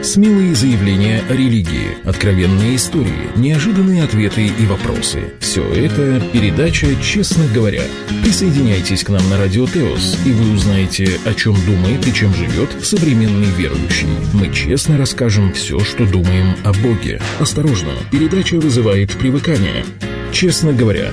Смелые заявления о религии, откровенные истории, неожиданные ответы и вопросы. Все это передача «Честно говоря». Присоединяйтесь к нам на Радио Теос, и вы узнаете, о чем думает и чем живет современный верующий. Мы честно расскажем все, что думаем о Боге. Осторожно, передача вызывает привыкание. «Честно говоря».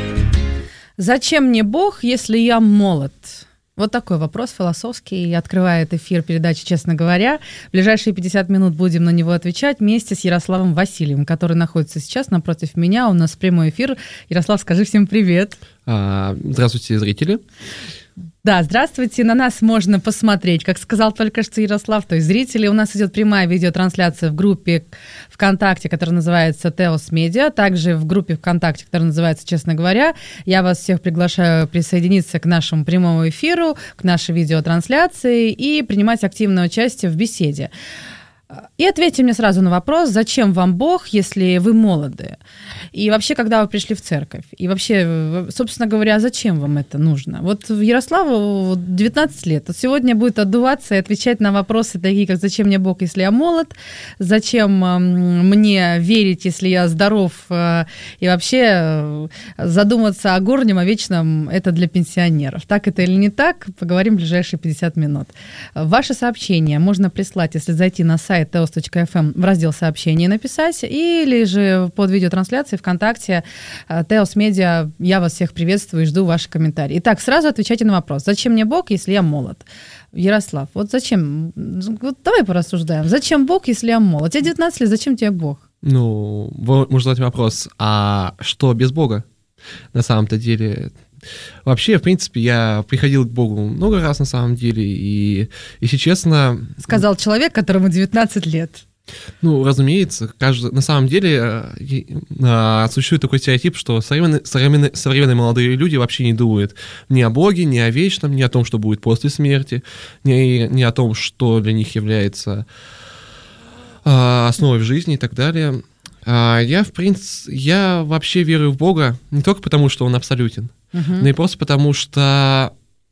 Зачем мне Бог, если я молод? Вот такой вопрос философский открывает эфир передачи «Честно говоря». В ближайшие 50 минут будем на него отвечать вместе с Ярославом Васильевым, который находится сейчас напротив меня. У нас прямой эфир. Ярослав, скажи всем привет. Здравствуйте, зрители. Да, здравствуйте. На нас можно посмотреть, как сказал только что Ярослав, то есть зрители. У нас идет прямая видеотрансляция в группе ВКонтакте, которая называется Теос Медиа, также в группе ВКонтакте, которая называется «Честно говоря». Я вас всех приглашаю присоединиться к нашему прямому эфиру, к нашей видеотрансляции и принимать активное участие в беседе. И ответьте мне сразу на вопрос, зачем вам Бог, если вы молоды? И вообще, когда вы пришли в церковь? И вообще, собственно говоря, зачем вам это нужно? Вот Ярославу 19 лет. Вот сегодня будет отдуваться и отвечать на вопросы такие, как «Зачем мне Бог, если я молод?» «Зачем мне верить, если я здоров?» И вообще задуматься о горнем, о вечном – это для пенсионеров. Так это или не так? Поговорим в ближайшие 50 минут. Ваши сообщения можно прислать, если зайти на сайт teos.fm в раздел «Сообщения» написать, или же под видеотрансляцией ВКонтакте Теос Медиа. Я вас всех приветствую и жду ваши комментарии. Итак, сразу отвечайте на вопрос. Зачем мне Бог, если я молод? Ярослав, вот зачем? Вот давай порассуждаем. Зачем Бог, если я молод? Тебе 19 лет, зачем тебе Бог? Ну, можно задать вопрос, а что без Бога на самом-то деле? Вообще, в принципе, я приходил к Богу много раз на самом деле, и, если честно... Сказал человек, которому 19 лет. Ну, разумеется, на самом деле существует такой стереотип, что современные молодые люди вообще не думают ни о Боге, ни о вечном, ни о том, что будет после смерти, ни о том, что для них является основой в жизни и так далее. Я вообще верю в Бога не только потому, что Он абсолютен, но и просто потому, что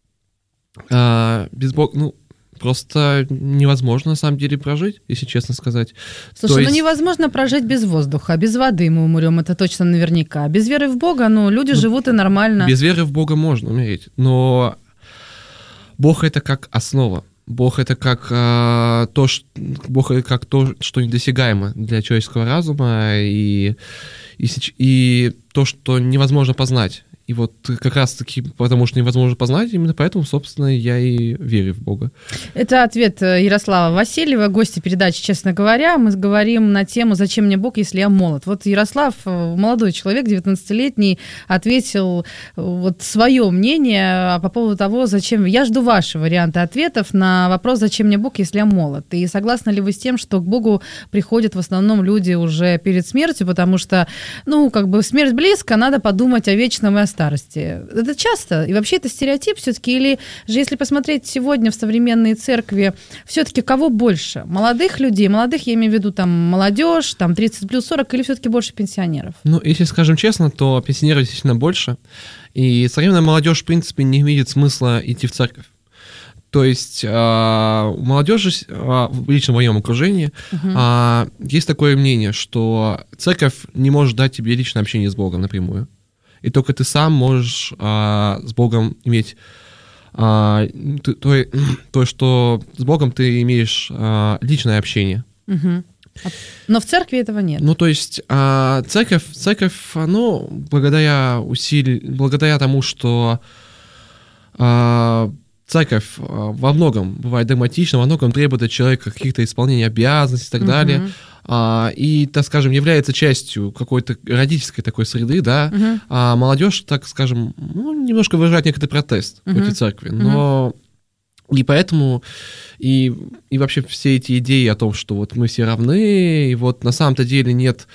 без Бога, просто невозможно на самом деле прожить, если честно сказать. Слушай, невозможно прожить без воздуха, без воды мы умрем, это точно наверняка. Без веры в Бога, люди живут и нормально. Без веры в Бога можно умереть, но Бог — это как основа. Бог — это как то, что недосягаемо для человеческого разума, и то, что невозможно познать. И вот как раз-таки потому, что невозможно познать, именно поэтому, собственно, я и верю в Бога. Это ответ Ярослава Васильева, гостя передачи «Честно говоря». Мы говорим на тему «Зачем мне Бог, если я молод?». Вот Ярослав, молодой человек, 19-летний, ответил вот свое мнение по поводу того, зачем... Я жду ваши варианты ответов на вопрос «Зачем мне Бог, если я молод?». И согласны ли вы с тем, что к Богу приходят в основном люди уже перед смертью, потому что, смерть близко, надо подумать о вечном и о старости. Это часто, и вообще это стереотип все-таки, или же если посмотреть сегодня в современной церкви, все-таки кого больше? Молодых людей, молодых я имею в виду молодежь, 30 плюс 40, или все-таки больше пенсионеров? Если скажем честно, то пенсионеров действительно больше, и современная молодежь, в принципе, не видит смысла идти в церковь. То есть у молодежи, лично в моем окружении, есть такое мнение, что церковь не может дать тебе личное общение с Богом напрямую. И только ты сам можешь с Богом иметь то, что с Богом ты имеешь личное общение. Угу. Но в церкви этого нет. То есть церковь, благодаря тому, что церковь во многом бывает догматична, во многом требует от человека каких-то исполнений обязанностей и так далее, и, так скажем, является частью какой-то родительской такой среды, да, а молодежь, так скажем, немножко выражает некоторый протест против церкви, но и поэтому и вообще все эти идеи о том, что вот мы все равны, и вот на самом-то деле нет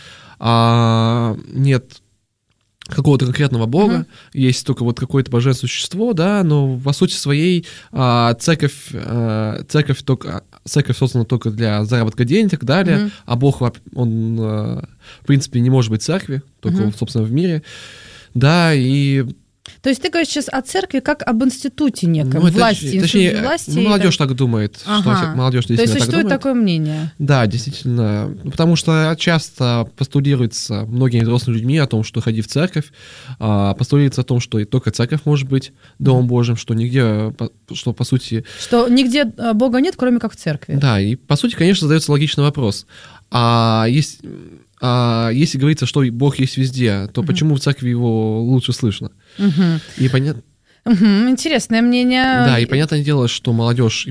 какого-то конкретного Бога, есть только вот какое-то божественное существо, да, но по сути своей церковь создана только для заработка денег и так далее, а Бог, он, в принципе, не может быть в церкви, только, собственно, в мире, да, и То есть ты говоришь сейчас о церкви как об институте неком, власти, точнее, власти. Молодежь так думает, что молодежь действительно так думает. То есть существует такое мнение? Да, действительно, потому что часто постулируется многими взрослыми людьми о том, что ходи в церковь, постулируется о том, что только церковь может быть Домом Божьим, что нигде, что по сути... Что нигде Бога нет, кроме как в церкви. Да, и по сути, конечно, задается логичный вопрос. Если говорится, что Бог есть везде, то почему в церкви его лучше слышно? И понятно. Интересное мнение. Да, и понятное дело, что молодежь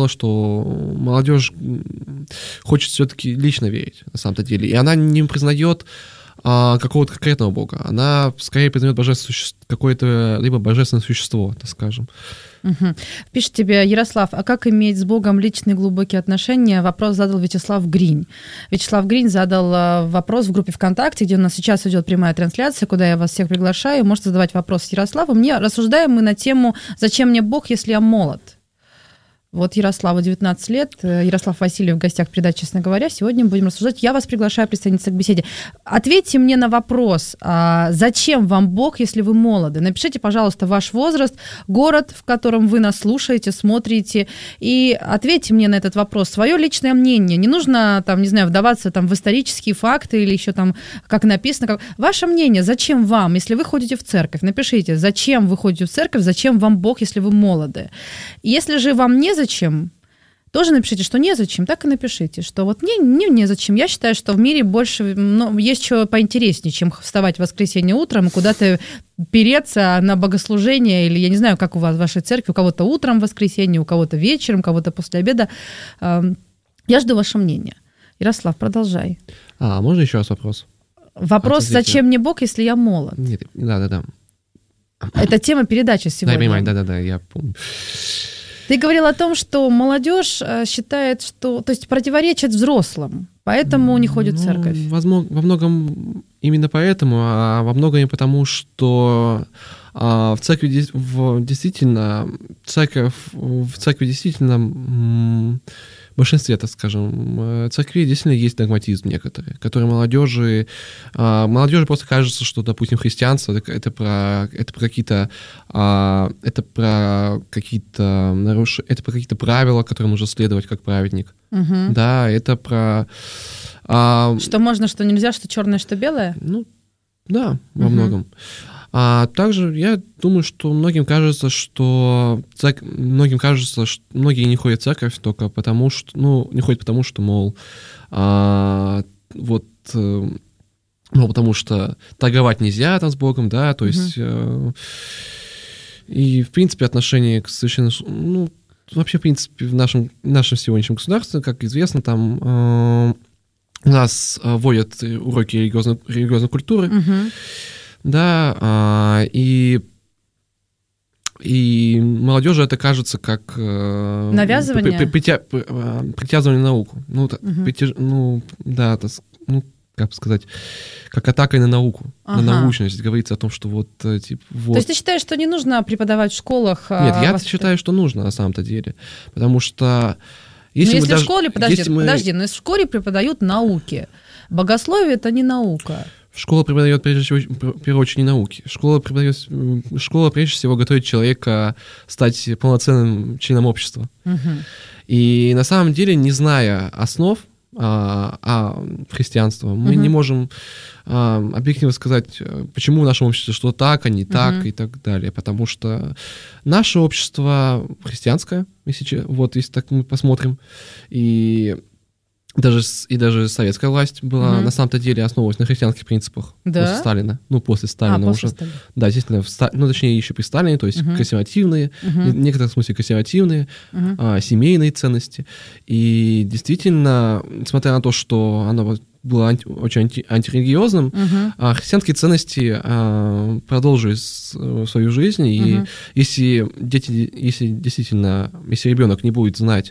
хочет все-таки лично верить, на самом-то деле. И она не признает какого-то конкретного Бога. Она скорее признает какое-то либо божественное существо, так скажем. Пишет тебе Ярослав, а как иметь с Богом личные глубокие отношения? Вопрос задал Вячеслав Гринь. Вячеслав Гринь задал вопрос в группе ВКонтакте, где у нас сейчас идет прямая трансляция, куда я вас всех приглашаю. Можете задавать вопрос Ярославу. Рассуждаем мы на тему «Зачем мне Бог, если я молод?» Вот Ярославу 19 лет. Ярослав Васильев в гостях передачи «Честно говоря». Сегодня будем рассуждать. Я вас приглашаю присоединиться к беседе. Ответьте мне на вопрос, зачем вам Бог, если вы молоды? Напишите, пожалуйста, ваш возраст, город, в котором вы нас слушаете, смотрите, и ответьте мне на этот вопрос. Свое личное мнение. Не нужно, там, не знаю, вдаваться там, в исторические факты или еще там, как написано. Ваше мнение, зачем вам, если вы ходите в церковь? Напишите, зачем вы ходите в церковь, зачем вам Бог, если вы молоды? Если же вам незачем, тоже напишите, что незачем, так и напишите, что вот незачем. Я считаю, что в мире больше, есть что поинтереснее, чем вставать в воскресенье утром и куда-то переться на богослужение, или я не знаю, как у вас в вашей церкви, у кого-то утром в воскресенье, у кого-то вечером, у кого-то после обеда. Я жду ваше мнение. Ярослав, продолжай. Можно еще раз вопрос? Вопрос, зачем мне Бог, если я молод? Нет, да. Это тема передачи сегодня. Да, я понимаю, да, я помню. Ты говорил о том, что молодежь считает, что... То есть противоречит взрослым, поэтому не ходит в церковь. Возможно, во многом именно поэтому, а во многом и потому, что в церкви действительно... В церкви действительно... В большинстве, так скажем, церквей действительно есть догматизм некоторые, который молодежи просто кажется, что, допустим, христианство это про какие-то правила, которым нужно следовать как праведник. Да, это про... Что можно, что нельзя, что черное, что белое? Да, во многом. Также я думаю, что многим кажется, что многие не ходят в церковь только потому, что, не ходят потому, что, мол, потому что торговать нельзя там с Богом, да, то есть, и, в принципе, отношение к священному, вообще, в принципе, в нашем сегодняшнем государстве, как известно, там у нас вводят уроки религиозной культуры, да, и молодежи это кажется как... Навязывание? Притязывание на науку. Как сказать, как атака на науку, на научность. Говорится о том, что вот... То есть ты считаешь, что не нужно преподавать в школах? Нет, я считаю, что нужно на самом-то деле. Потому что... Если в школе... Подожди, но если в школе преподают науки, богословие — это не наука. Школа преподает, в первую очередь, не науки. Школа, прежде всего, готовит человека стать полноценным членом общества. И на самом деле, не зная основ христианства, мы не можем объективно сказать, почему в нашем обществе что так, а не так, и так далее. Потому что наше общество христианское, если так мы посмотрим, и даже советская власть была на самом-то деле основывалась на христианских принципах после Сталина. После Сталина уже. Сталина. Да, естественно, точнее, еще при Сталине, то есть консервативные, в некотором смысле консервативные, семейные ценности. И действительно, несмотря на то, что оно было очень антирелигиозным, христианские ценности продолжили свою жизнь. И если ребенок не будет знать,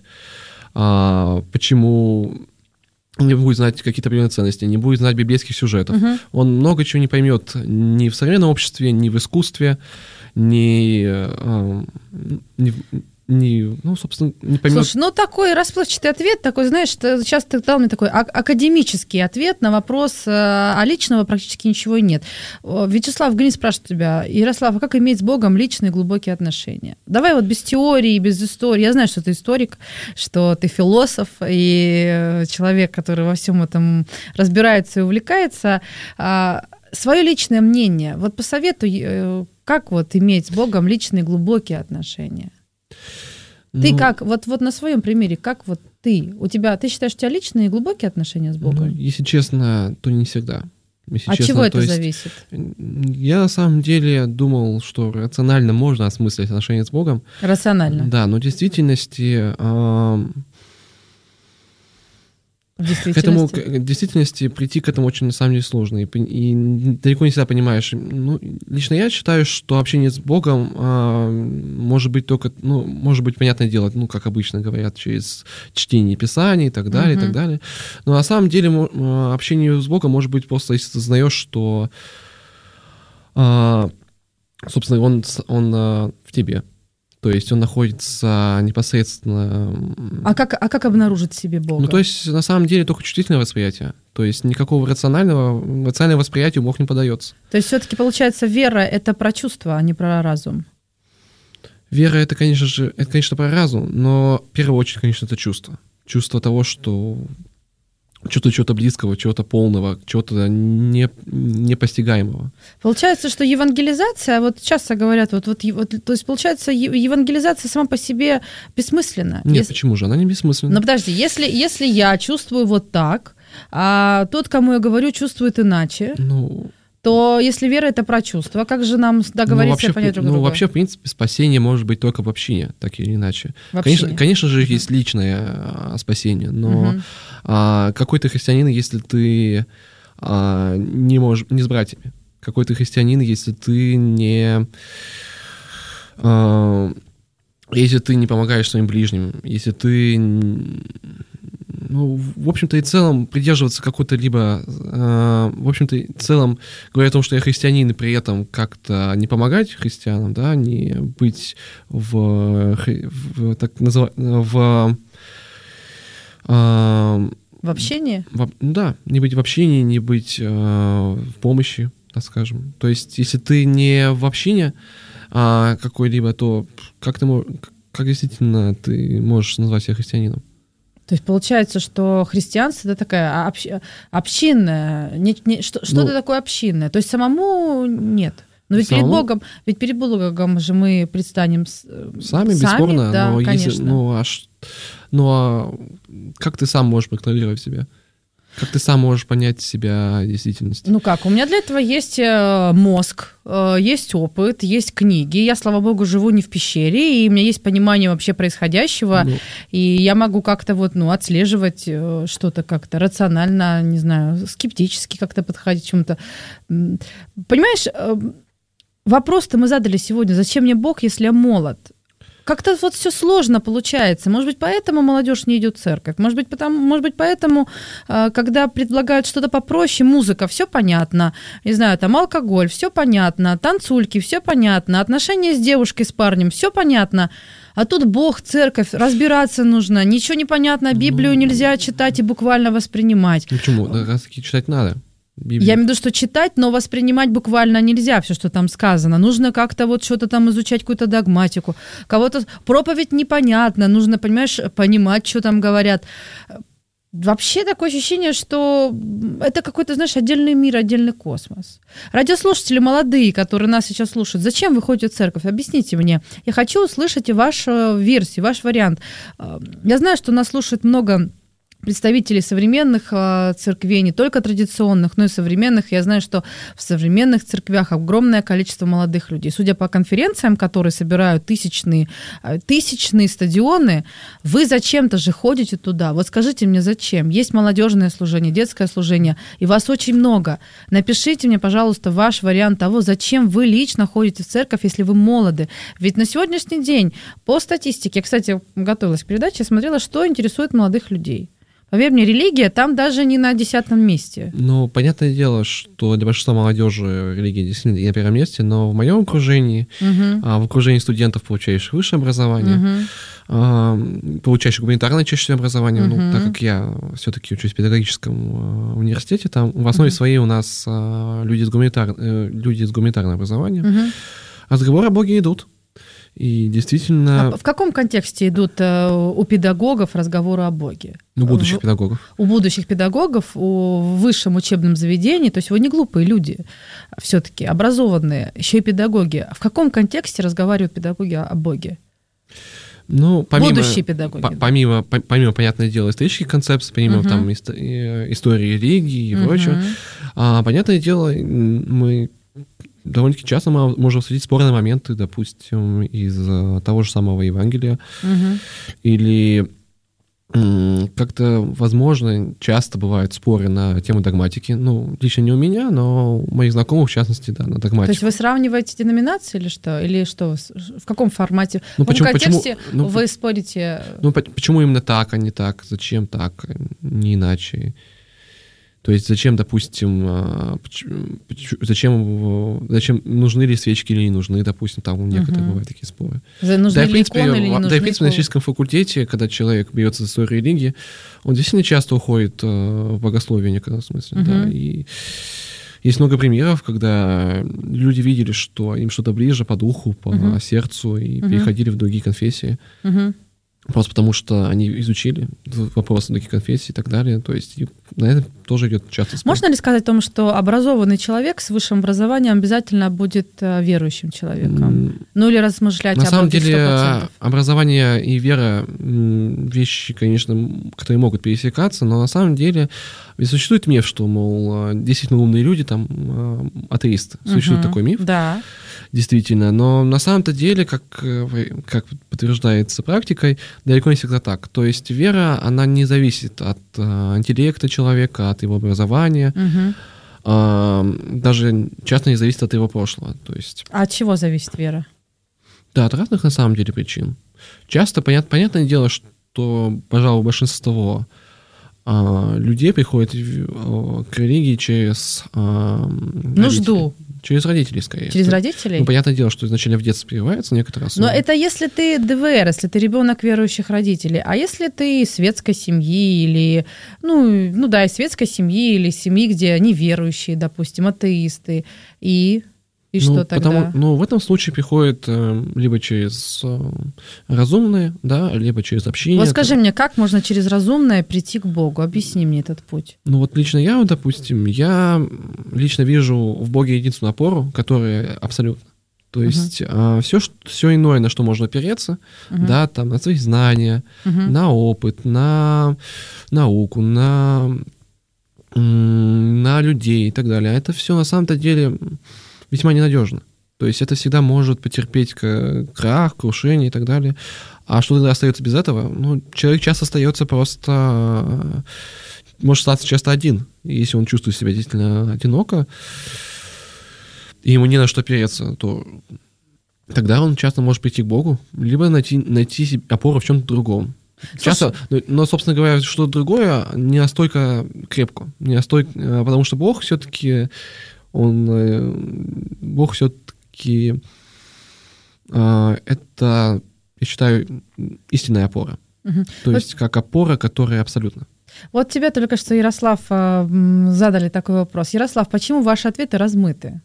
почему не будет знать какие-то определенные ценности, не будет знать библейских сюжетов. Он много чего не поймет ни в современном обществе, ни в искусстве, ни собственно, не поймет. Слушай, такой расплывчатый ответ, такой, знаешь, сейчас ты дал мне такой академический ответ на вопрос, а личного практически ничего и нет. Вячеслав Грин спрашивает тебя: Ярослав, а как иметь с Богом личные глубокие отношения? Давай вот без теории, без истории. Я знаю, что ты историк, что ты философ и человек, который во всем этом разбирается и увлекается. Свое личное мнение, вот посоветуй, как вот иметь с Богом личные глубокие отношения. Ты как, вот на своем примере, как вот ты считаешь, у тебя личные и глубокие отношения с Богом? Если честно, то не всегда. От чего это зависит? Я на самом деле думал, что рационально можно осмыслить отношения с Богом. Рационально? Да, но в действительности... В действительности прийти к этому очень, на самом деле, сложно. И далеко не всегда понимаешь. Лично я считаю, что общение с Богом может быть только, может быть, понятное дело, как обычно говорят, через чтение Писаний и так далее, и так далее. Но на самом деле общение с Богом может быть просто, если ты знаешь, что, собственно, он в тебе. То есть он находится непосредственно... А как обнаружить в себе Бога? То есть на самом деле только чувствительное восприятие. То есть никакого рационального восприятия Бог не подается. То есть все-таки получается, вера — это про чувства, а не про разум? Вера — это, конечно, про разум, но в первую очередь, конечно, это чувство. Чувство того, что чего-то близкого, чего-то полного, чего-то непостигаемого. Получается, что евангелизация, вот часто говорят, то есть получается, евангелизация сама по себе бессмысленна. Нет, почему же? Она не бессмысленна. Но подожди, если я чувствую вот так, а тот, кому я говорю, чувствует иначе, то если вера — это про чувства, как же нам договориться и понять друг друга? Вообще, в принципе, спасение может быть только в общине, так или иначе. Конечно же, есть личное спасение, но какой ты христианин, если ты не можешь, не с братьями? Какой ты христианин, если ты не помогаешь своим ближним, если ты... в общем-то и целом придерживаться какой-то в общем-то и целом говоря о том, что я христианин, и при этом как-то не помогать христианам, да, не быть в общении? Не быть в общении, не быть в помощи, так скажем. То есть, если ты не в общине какой-либо, то как действительно ты можешь назвать себя христианином? То есть получается, что христианство — это такая общинная, что-то такое общинное. То есть самому нет. Но ведь перед Богом же мы предстанем сами, бесспорно, да, но конечно. Как ты сам можешь контролировать себя? Как ты сам можешь понять себя в действительности? У меня для этого есть мозг, есть опыт, есть книги. Я, слава богу, живу не в пещере, и у меня есть понимание вообще происходящего, и я могу как-то отслеживать что-то как-то рационально, не знаю, скептически как-то подходить к чему-то. Понимаешь, вопрос-то мы задали сегодня: зачем мне Бог, если я молод? Как-то все сложно получается. Может быть, поэтому молодежь не идет в церковь. Может быть, поэтому, когда предлагают что-то попроще, музыка, все понятно. Не знаю, алкоголь, все понятно. Танцульки, все понятно. Отношения с девушкой, с парнем, все понятно. А тут Бог, церковь, разбираться нужно. Ничего не понятно. Библию нельзя читать и буквально воспринимать. Почему? Раз-таки читать надо. Библию. Я имею в виду, что читать, но воспринимать буквально нельзя все, что там сказано. Нужно как-то что-то там изучать, какую-то догматику. Кого-то проповедь непонятно, нужно, понимать, что там говорят. Вообще такое ощущение, что это какой-то, отдельный мир, отдельный космос. Радиослушатели молодые, которые нас сейчас слушают, зачем вы ходите в церковь? Объясните мне. Я хочу услышать вашу версию, ваш вариант. Я знаю, что нас слушает много представителей современных церквей, не только традиционных, но и современных. Я знаю, что в современных церквях огромное количество молодых людей. Судя по конференциям, которые собирают тысячные стадионы, вы зачем-то же ходите туда. Вот скажите мне, зачем? Есть молодежное служение, детское служение, и вас очень много. Напишите мне, пожалуйста, ваш вариант того, зачем вы лично ходите в церковь, если вы молоды. Ведь на сегодняшний день, по статистике, я, кстати, готовилась к передаче, я смотрела, что интересует молодых людей. Поверь мне, религия там даже не на 10-м месте. Ну, понятное дело, что для большинства молодежи религия действительно не на первом месте, но в моем окружении, в окружении студентов, получающих высшее образование, получающих гуманитарное чаще всего образование, ну, так как я все-таки учусь в педагогическом университете, там в основе своей у нас люди с гуманитарным образованием, разговоры о Боге идут. И действительно... А в каком контексте идут у педагогов разговоры о Боге? У будущих педагогов. У будущих педагогов, в высшем учебном заведении, то есть вы не глупые люди, все-таки образованные, еще и педагоги. В каком контексте разговаривают педагоги о Боге? Ну, будущие педагоги. Помимо, понятное дело, исторических концепций, помимо там истории религии и прочего, понятное дело, мы довольно-таки часто мы можем встретить спорные моменты, допустим, из того же самого Евангелия, или как-то, возможно, часто бывают споры на тему догматики. Ну, лично не у меня, но у моих знакомых, в частности, да, на догматику. То есть вы сравниваете деноминации или что? Или что? В каком формате? В каком контексте вы спорите? Ну, почему именно так, а не так? Зачем так, не иначе? То есть зачем, допустим, зачем нужны ли свечки или не нужны, допустим, там у некоторых бывают такие споры. Нужны ли иконы или не нужны? Да, и в принципе, на историческом факультете, когда человек берется за историю религии, он действительно часто уходит в богословие в некотором смысле, да, и есть много примеров, когда люди видели, что им что-то ближе по духу, по сердцу, и переходили в другие конфессии. Просто потому, что они изучили вопросы других конфессий и так далее. То есть на это тоже идет часто спор. Можно ли сказать о том, что образованный человек с высшим образованием обязательно будет верующим человеком? Ну или размышлять об этом 100%? На самом деле образование и вера вещи, конечно, которые могут пересекаться, но на самом деле ведь существует миф, что, мол, действительно умные люди, там, атеисты. Существует такой миф. Да. Действительно, но на самом-то деле, как подтверждается практикой, далеко не всегда так. То есть вера, она не зависит от интеллекта человека, от его образования, даже часто не зависит от его прошлого. То есть... А от чего зависит вера? Да, от разных на самом деле причин. Часто, понятное дело, что, пожалуй, большинство людей приходят к религии через... нужду. Через родителей, скорее. Через родителей? Ну, понятное дело, что изначально в детстве прививается некоторые основы. Но это если ты ДВР, если ты ребенок верующих родителей. А если ты из светской семьи или, ну да, из светской семьи или семьи, где неверующие, допустим, атеисты, и что тогда? В этом случае приходит либо через разумное, да, либо через общение. Вот скажи мне, как можно через разумное прийти к Богу? Объясни мне этот путь. Ну вот лично я, допустим, лично вижу в Боге единственную опору, которая абсолютно. То есть все иное, на что можно опереться, да, там, на свои знания, на опыт, на науку, на людей и так далее. Это все на самом-то деле весьма ненадежно. То есть это всегда может потерпеть крах, крушение и так далее. А что тогда остается без этого? Ну, человек часто остается просто... Может остаться часто один. Если он чувствует себя действительно одиноко, и ему не на что опереться, то тогда он часто может прийти к Богу, либо найти опору в чем-то другом. Часто, но, собственно говоря, что-то другое не настолько крепко. Потому что Бог все-таки... Бог все-таки это, я считаю, истинная опора. То есть как опора, которая абсолютно. Вот тебе только что, Ярослав, задали такой вопрос. Ярослав, почему ваши ответы размыты?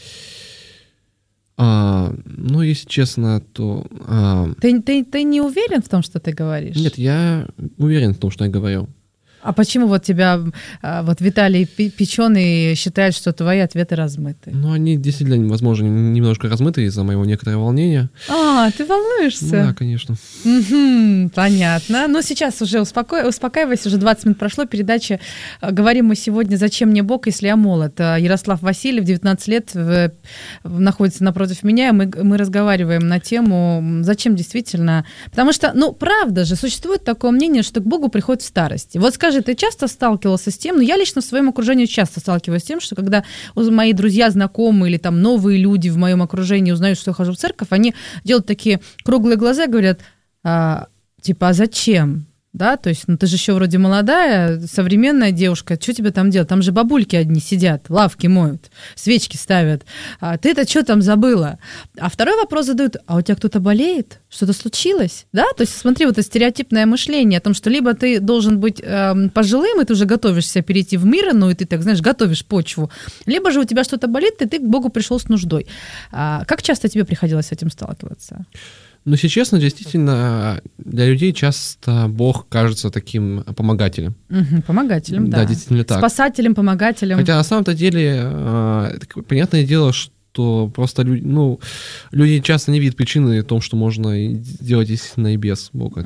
Если честно, то... Ты не уверен в том, что ты говоришь? Нет, я уверен в том, что я говорю. А почему вот тебя Виталий Печеный считает, что твои ответы размыты? Ну, они действительно, возможно, немножко размыты из-за моего некоторого волнения. Ты волнуешься? Ну, да, конечно. Понятно. Но сейчас уже успокаивайся, уже 20 минут прошло передачи. Говорим мы сегодня «Зачем мне Бог, если я молод?». Ярослав Васильев, 19 лет, находится напротив меня, и мы разговариваем на тему «Зачем действительно?». Потому что, правда же, существует такое мнение, что к Богу приходит в старости. Вот скажи, ты часто сталкивался с тем, я лично в своем окружении часто сталкиваюсь с тем, что когда мои друзья, знакомые или там новые люди в моем окружении узнают, что я хожу в церковь, они делают такие круглые глаза и говорят, а зачем? да, то есть, ну, ты же еще вроде молодая, современная девушка, что тебе там делать? Там же бабульки одни сидят, лавки моют, свечки ставят. А ты-то что там забыла? А второй вопрос задают, а у тебя кто-то болеет? Что-то случилось? Да, то есть, смотри, вот это стереотипное мышление о том, что либо ты должен быть пожилым, и ты уже готовишься перейти в мир, ну, и ты, так знаешь, готовишь почву, либо же у тебя что-то болит, и ты к Богу пришел с нуждой. Как часто тебе приходилось с этим сталкиваться? Ну, если честно, действительно, для людей часто Бог кажется таким помогателем. Помогателем, да. Да, действительно так. Спасателем, помогателем. Хотя на самом-то деле, понятное дело, что просто люди часто не видят причины в том, что можно делать действительно и без Бога.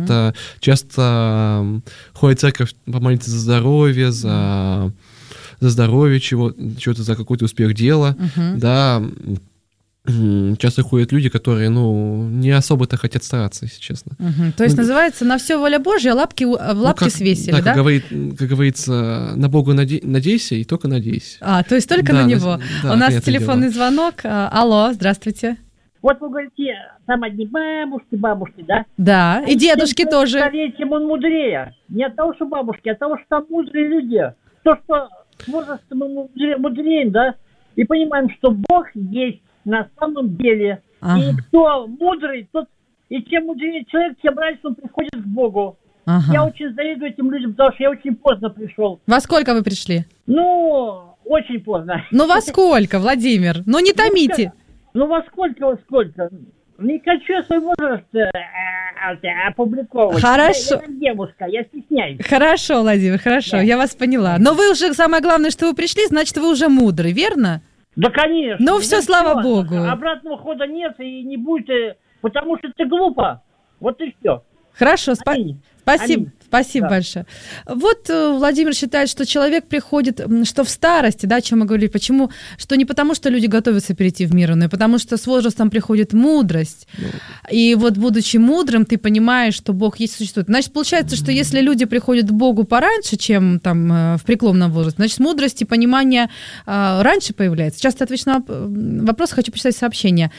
Часто ходят в церковь помолиться за здоровье, за здоровье чего-то, за какой-то успех дела, да. Часто ходят люди, которые, не особо-то хотят стараться, если честно. То есть называется «на все воля Божья, лапки в лапки свесили», да? Как говорится, на Бога надейся и только надейся. То есть только на Него. У нас телефонный звонок. Алло, здравствуйте. Вот вы говорите, там одни бабушки, да? Да, и дедушки тоже. Скорее, чем он мудрее. Не от того, что бабушки, а от того, что там мудрые люди. То, что с возрастом мы мудреем, да? И понимаем, что Бог есть на самом деле. И кто мудрый, тот, и чем мудрее человек, тем раньше он приходит к Богу. Я очень завидую этим людям, потому что я очень поздно пришел. Во сколько вы пришли? Очень поздно. Во сколько, Владимир? Не томите. Во сколько? Не хочу я свой возраст опубликовывать. Хорошо. Я как девушка, я стесняюсь. Хорошо, Владимир, хорошо, я вас поняла. Но вы уже, самое главное, что вы пришли, значит, вы уже мудрый, верно? Да, конечно. Все, слава Богу. Обратного хода нет и не будет, потому что это глупо. Вот и все. Хорошо, спасибо большое. Вот Владимир считает, что человек приходит, что в старости, да, о чем мы говорили, почему, что не потому, что люди готовятся перейти в мир, но и потому, что с возрастом приходит мудрость. И вот, будучи мудрым, ты понимаешь, что Бог есть, существует. Значит, получается, что если люди приходят к Богу пораньше, чем там в преклонном возрасте, значит, мудрость и понимание раньше появляется. Часто отвечу на вопрос, хочу почитать сообщение.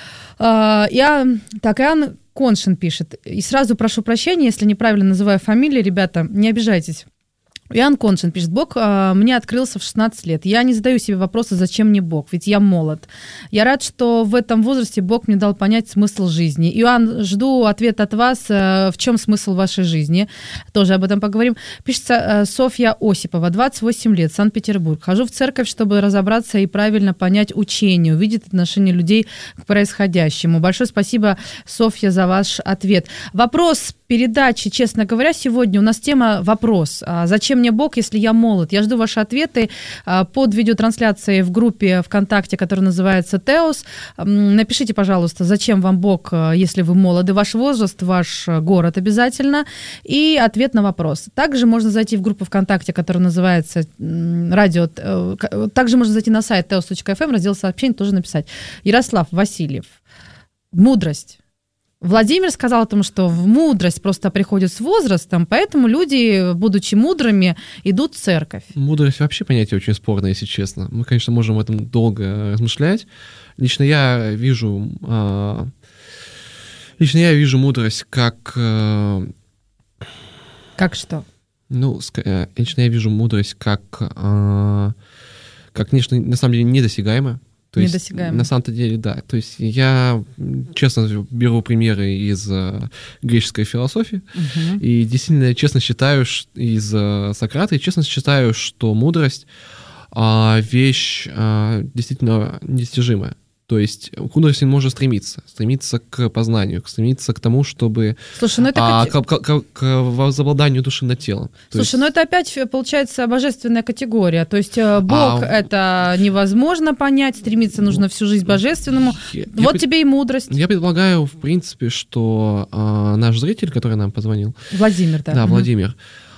Иоанн Коншин пишет, и сразу прошу прощения, если неправильно называю фамилию, ребята, не обижайтесь. Иоанн Коншин пишет, Бог мне открылся в 16 лет. Я не задаю себе вопроса, зачем мне Бог, ведь я молод. Я рад, что в этом возрасте Бог мне дал понять смысл жизни. Иоанн, жду ответ от вас, в чем смысл вашей жизни. Тоже об этом поговорим. Пишется Софья Осипова, 28 лет, Санкт-Петербург. Хожу в церковь, чтобы разобраться и правильно понять учение, увидеть отношение людей к происходящему. Большое спасибо, Софья, за ваш ответ. Вопрос передачи, честно говоря, сегодня у нас тема «Вопрос». Зачем мне Бог, если я молод? Я жду ваши ответы под видеотрансляцией в группе ВКонтакте, которая называется «Теос». Напишите, пожалуйста, зачем вам Бог, если вы молоды, ваш возраст, ваш город обязательно, и ответ на вопрос. Также можно зайти в группу ВКонтакте, которая называется «Радио». Также можно зайти на сайт teos.fm, раздел сообщений, тоже написать. Ярослав Васильев. Мудрость. Владимир сказал о том, что мудрость просто приходит с возрастом, поэтому люди, будучи мудрыми, идут в церковь. Мудрость вообще понятие очень спорное, если честно. Мы, конечно, можем об этом долго размышлять. Лично я вижу мудрость как... Как что? Лично я вижу мудрость как, конечно, на самом деле недосягаемая. То есть, на самом-то деле, да. То есть я, честно, беру примеры из греческой философии, и действительно, честно считаю, из Сократа, и честно считаю, что мудрость вещь действительно недостижимая. То есть к мудрости можно стремиться к познанию, стремиться к тому, чтобы... Слушай, к возобладанию души над телом. Слушай, это опять получается божественная категория. То есть Бог это невозможно понять, стремиться нужно всю жизнь к божественному. Тебе и мудрость. Я предлагаю, в принципе, что наш зритель, который нам позвонил... Владимир, да. Да, Владимир.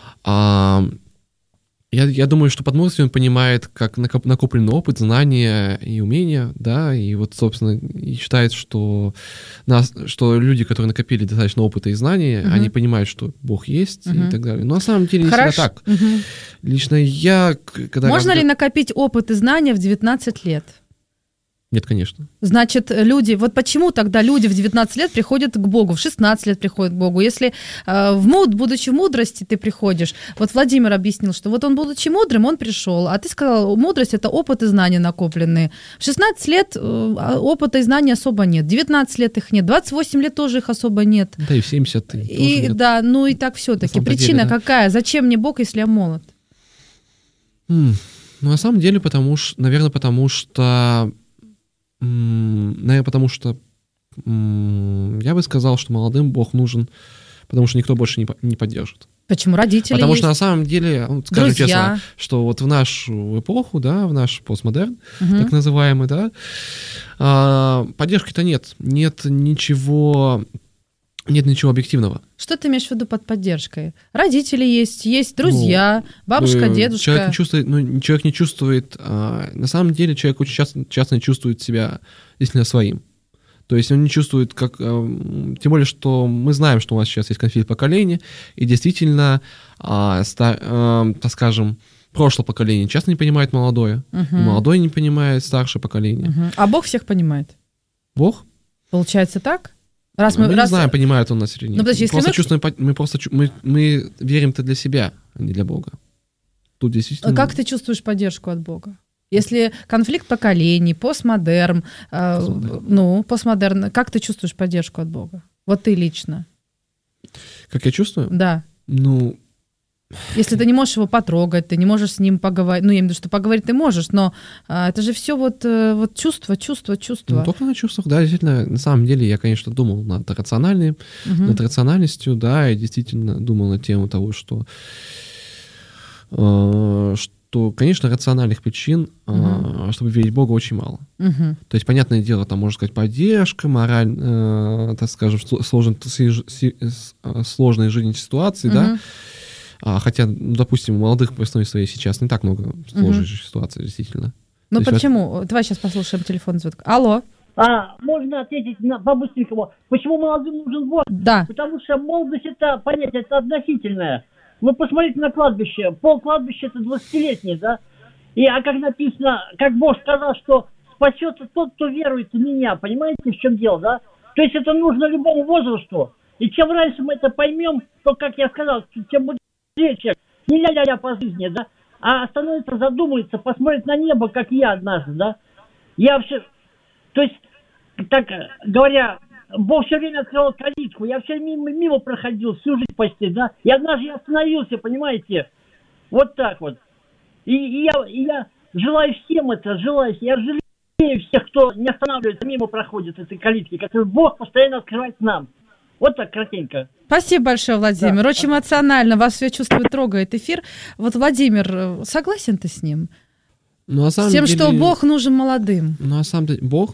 Я думаю, что под мудростью он понимает как накопленный опыт, знания и умения, да, и вот, собственно, и считает, что люди, которые накопили достаточно опыта и знаний, они понимают, что Бог есть и так далее. Но на самом деле не всегда так. Лично я... Можно ли накопить опыт и знания в 19 лет? Нет, конечно. Значит, люди, вот почему тогда люди в 19 лет приходят к Богу, в 16 лет приходят к Богу? Если будучи в мудрости ты приходишь, вот Владимир объяснил, что вот он, будучи мудрым, он пришел, а ты сказал, мудрость – это опыт и знания накопленные. В 16 лет опыта и знаний особо нет, 19 лет их нет, 28 лет тоже их особо нет. Да, и в 70 тоже нет. Да, ну и так все-таки. Причина деле, да? Какая? Зачем мне Бог, если я молод? Ну, на самом деле, потому что я бы сказал, что молодым Бог нужен, потому что никто больше не поддержит. Почему? Родители Потому есть. что на самом деле, скажем честно, что вот в нашу эпоху, да, в наш постмодерн, так называемый, да, поддержки-то нет. Нет ничего объективного. Что ты имеешь в виду под поддержкой? Родители есть друзья, бабушка, дедушка. Человек не чувствует, на самом деле человек очень часто не чувствует себя действительно своим. То есть он не чувствует, тем более, что мы знаем, что у нас сейчас есть конфликт поколений, и действительно, так скажем, прошлое поколение часто не понимает молодое, и молодое не понимает старшее поколение. А Бог всех понимает? Бог? Получается так? Мы не знаем, понимает он нас или нет. Мы верим-то для себя, а не для Бога. Тут действительно... Как ты чувствуешь поддержку от Бога? Если конфликт поколений, постмодерн, как ты чувствуешь поддержку от Бога? Вот ты лично. Как я чувствую? Да. Если ты не можешь его потрогать, ты не можешь с ним поговорить, я имею в виду, что поговорить ты можешь, но это же все вот чувство. Только на чувствах, да, действительно, на самом деле я, конечно, думал над рациональностью, да, и действительно думал на тему того, что конечно, рациональных причин, чтобы верить в Бога, очень мало. То есть, понятное дело, там, можно сказать, поддержка, мораль, так скажем, сложные жизненные ситуации, да. Хотя, допустим, у молодых по основе своей сейчас не так много сложных ситуаций, действительно. Почему? Давай сейчас послушаем телефонный звонок. Алло. Можно ответить по-быстренькому. Почему молодым нужен Бог? Да. Потому что молодость — это понятие, это относительное. Вы посмотрите на кладбище. Полкладбища — это 20-летний, да? Как написано, как Бог сказал, что спасется тот, кто верует в меня. Понимаете, в чем дело, да? То есть это нужно любому возрасту. И чем раньше мы это поймем, то, как я сказал, тем будет человек. Не ля-ля-ля по жизни, да? А остановится, задумается, посмотрит на небо, как я однажды, да? То есть, так говоря, Бог все время открывал калитку. Я все мимо проходил, всю жизнь почти, да? И однажды я остановился, понимаете? Вот так вот. И я желаю всем это, я жалею всех, кто не останавливается, мимо проходит этой калитки, которую Бог постоянно открывает нам. Вот так, кратенько. Спасибо большое, Владимир. Да. Очень эмоционально. Вас все чувствует, трогает эфир. Вот, Владимир, согласен ты с ним? С тем, деле, что Бог нужен молодым. На самом деле, Бог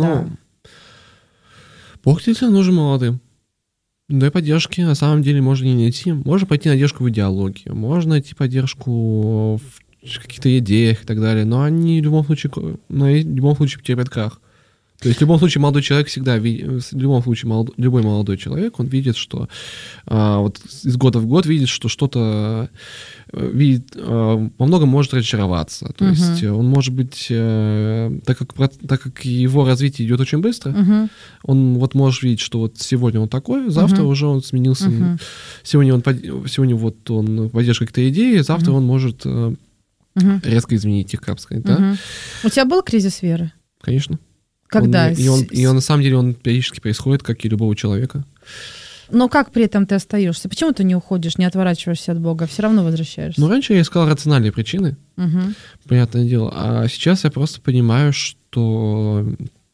действительно нужен молодым. Да и поддержки на самом деле можно не найти. Можно пойти поддержку в идеологии, можно найти поддержку в каких-то идеях и так далее, но они в любом случае терпят крах. То есть в любом случае молодой человек всегда видит, любой молодой человек, он видит, что вот из года в год видит, что что-то видит, во многом может разочароваться. То есть он может быть, так как его развитие идет очень быстро, он вот может видеть, что вот сегодня он такой, завтра уже он сменился. Сегодня вот он поддерживает какие-то идеи, завтра он может резко изменить их, как сказать. Да? У тебя был кризис веры? Конечно. Когда? Он на самом деле он периодически происходит, как и любого человека. Но как при этом ты остаешься? Почему ты не уходишь, не отворачиваешься от Бога, все равно возвращаешься? Раньше я искал рациональные причины, понятное дело. А сейчас я просто понимаю, что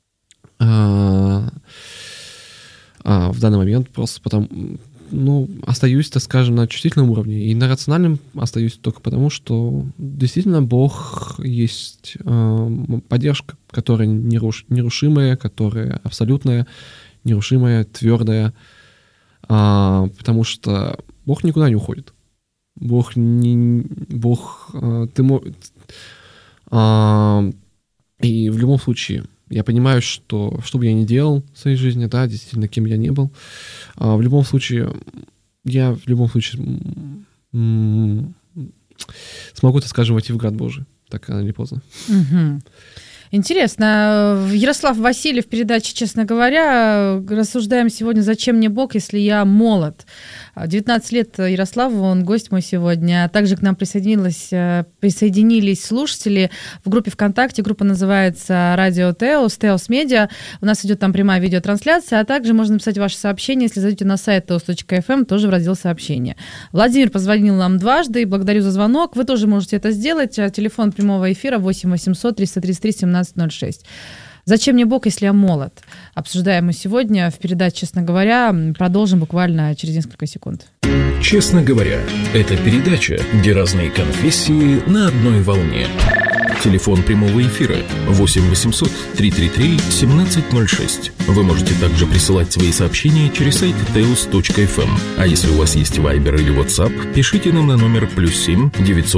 в данный момент просто остаюсь, так скажем, на чувствительном уровне. И на рациональном остаюсь только потому, что действительно Бог есть поддержка, которая нерушимая, которая абсолютная, нерушимая, твердая. Потому что Бог никуда не уходит. И в любом случае я понимаю, что бы я ни делал в своей жизни, да, действительно, кем я не был, в любом случае смогу, так скажем, войти в град Божий, так рано или поздно. Интересно. Ярослав Васильев в передаче «Честно говоря». Рассуждаем сегодня, зачем мне Бог, если я молод. 19 лет Ярославу, он гость мой сегодня. Также к нам присоединились слушатели в группе ВКонтакте. Группа называется «Радио Теос», Теос Медиа. У нас идет там прямая видеотрансляция, а также можно написать ваши сообщения, если зайдете на сайт teos.fm, тоже в раздел «Сообщения». Владимир позвонил нам дважды, благодарю за звонок. Вы тоже можете это сделать. Телефон прямого эфира 8 800 333 1706. Зачем мне Бог, если я молод? Обсуждаем мы сегодня в передаче «Честно говоря». Продолжим буквально через несколько секунд. «Честно говоря» — это передача, где разные конфессии на одной волне. Телефон прямого эфира 8 800 333 1706. Вы можете также присылать свои сообщения через сайт teos.fm. А если у вас есть Viber или WhatsApp, пишите нам на номер +7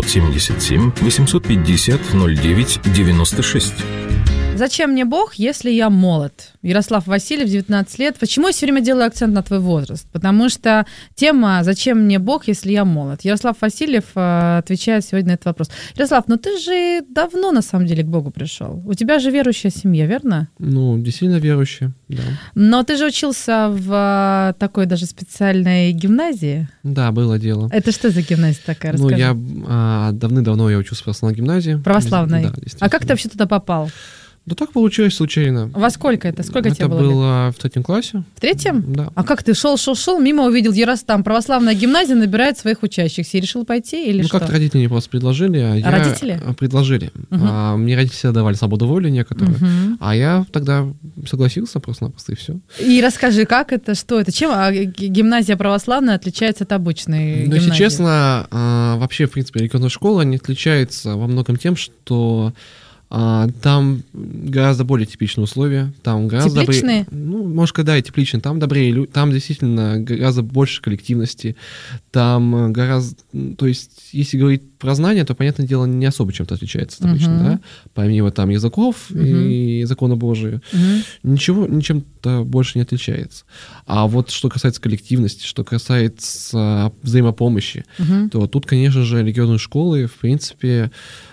977 850 09 96. Зачем мне Бог, если я молод? Ярослав Васильев, 19 лет. Почему я все время делаю акцент на твой возраст? Потому что тема «Зачем мне Бог, если я молод?» Ярослав Васильев отвечает сегодня на этот вопрос. Ярослав, ну ты же давно, на самом деле, к Богу пришел. У тебя же верующая семья, верно? Ну, действительно верующая, да. Но ты же учился в такой даже специальной гимназии? Да, было дело. Это что за гимназия такая? Расскажи. Ну, я давным-давно я учился в православной гимназии. Православной? Да, а как ты вообще туда попал? Да так получилось случайно. Во сколько это? Сколько тебе было? Это было в 3 классе. В 3? Да. А как ты шел, мимо увидел, там православная гимназия набирает своих учащихся и решил пойти или что? Ну, как-то родители мне просто предложили. Родители? Предложили. Угу. Мне родители всегда давали свободу воли некоторые. Угу. А я тогда согласился просто-напросто, и все. И расскажи, как это, что это? Чем гимназия православная отличается от обычной гимназии? Если честно, вообще, в принципе, религиозная школа не отличается во многом тем, что там гораздо более типичные условия. Там гораздо тепличные? Ну, может, когда и тепличные. Там добрее, там действительно гораздо больше коллективности. Там гораздо... То есть, если говорить про знания, то, понятное дело, не особо чем-то отличается обычно, да? Помимо там языков и закона Божия. Ничем-то больше не отличается. А вот что касается коллективности, что касается взаимопомощи, то тут, конечно же, религиозные школы, в принципе,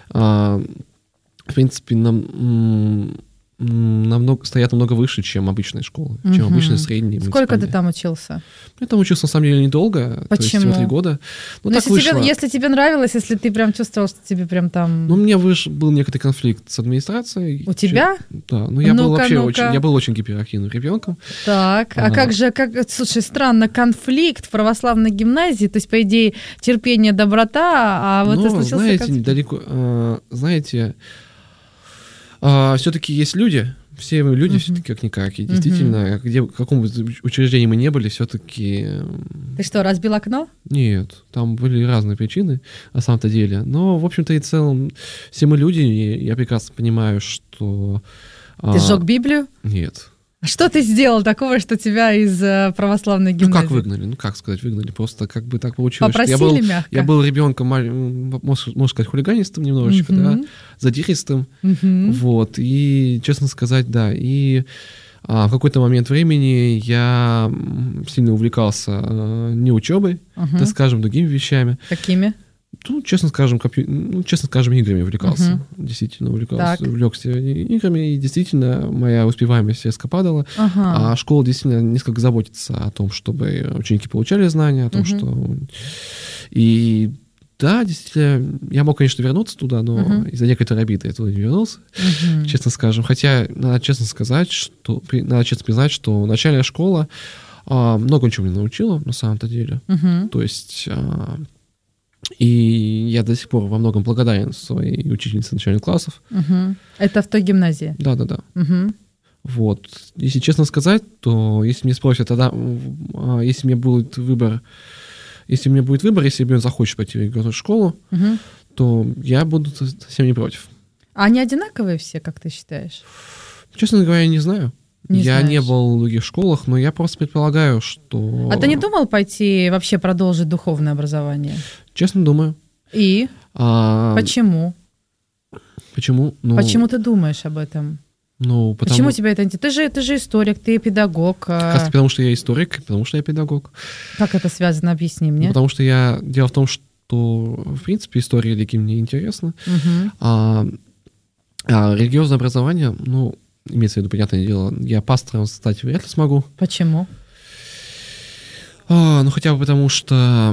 стоят намного выше, чем обычные школы, чем обычные средние. Сколько ты там учился? Я там учился, на самом деле, недолго. Почему? То есть всего 3 года. Ну, так если тебе нравилось, если ты прям чувствовал, что тебе прям там... Ну, у меня был некоторый конфликт с администрацией. У тебя? Да, ну я был вообще очень гиперактивным ребенком. Так, слушай, странно, конфликт в православной гимназии, то есть, по идее, терпение, доброта, а вот и случился конфликт. Знаете, все-таки есть люди, все мы люди все-таки как-никак, и действительно, в каком бы учреждении мы не были, все-таки... Ты что, разбил окно? Нет, там были разные причины, на самом-то деле, но, в общем-то, и в целом, все мы люди, и я прекрасно понимаю, что... Ты сжег Библию? Нет. А что ты сделал такого, что тебя из православной гимназии? Ну, как выгнали? Ну, как сказать, выгнали? Просто как бы так получилось. Попросили мягко? Я был ребенком, можно сказать, хулиганистым немножечко, да, задиристым, вот, и, честно сказать, да, и в какой-то момент времени я сильно увлекался не учебой, так скажем, другими вещами. Какими? Ну, честно скажем, играми увлекался. Действительно увлекся играми, и действительно моя успеваемость резко падала. А школа действительно несколько заботится о том, чтобы ученики получали знания, о том, что... И да, действительно, я мог, конечно, вернуться туда, но из-за некоторой обиды я туда не вернулся, честно скажем. Хотя, надо честно признать, что начальная школа много чего мне научила, на самом-то деле. То есть... И я до сих пор во многом благодарен своей учительнице начальных классов. Это в той гимназии? Да. Вот. Если честно сказать, то если меня спросят, тогда, если у меня будет выбор, если ребенок захочет пойти в религиозную школу, то я буду совсем не против. А они одинаковые все, как ты считаешь? Честно говоря, не знаю. Я не был в других школах, но я просто предполагаю, что... А ты не думал пойти вообще продолжить духовное образование? Честно, думаю. И? Почему? Почему? Почему ты думаешь об этом? Почему тебя это интересует? Ты же историк, ты педагог. Как раз потому, что я историк, потому что я педагог. Как это связано? Объясни мне. Потому что дело в том, что, в принципе, история религии мне интересна. А религиозное образование, ну, имеется в виду, понятное дело, я пастором стать вряд ли смогу. Почему? Ну, хотя бы потому, что...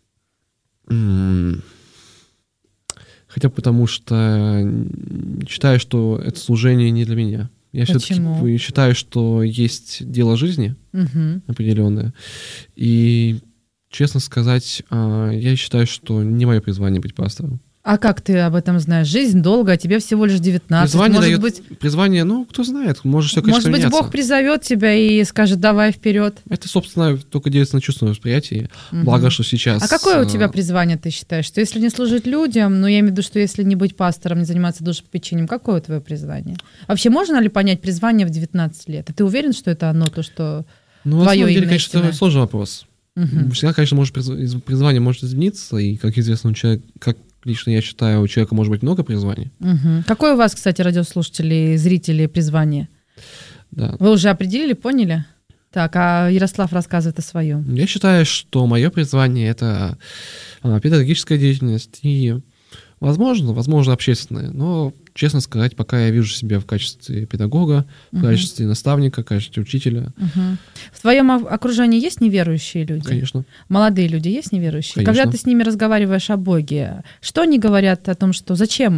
считаю, что это служение не для меня. Я все-таки считаю, что есть дело жизни определенное. И, честно сказать, я считаю, что не мое призвание быть пастором. А как ты об этом знаешь? Жизнь долго, а тебе всего лишь 19. Призвание, ну, кто знает, может все, конечно, может быть, меняться. Бог призовет тебя и скажет, давай вперед. Это, собственно, только делится на чувственном восприятии. Благо, что сейчас... А какое у тебя призвание, ты считаешь? Что если не служить людям, ну, я имею в виду, что если не быть пастором, не заниматься душепопечением, какое твое призвание? Вообще, можно ли понять призвание в 19 лет? А ты уверен, что это оно, то, что твое на самом деле, именно конечно, это сложный вопрос. Всегда, конечно, призвание может измениться, и, как известно, как лично я считаю, у человека может быть много призваний. Какое у вас, кстати, радиослушатели, зрители, призвание? Да. Вы уже определили, поняли? Так, а Ярослав рассказывает о своем. Я считаю, что мое призвание — это педагогическая деятельность и, возможно, общественная. Но, честно сказать, пока я вижу себя в качестве педагога, в качестве наставника, в качестве учителя. В твоем окружении есть неверующие люди? Конечно. Молодые люди есть неверующие? Конечно. Когда ты с ними разговариваешь о Боге, что они говорят о том, что зачем?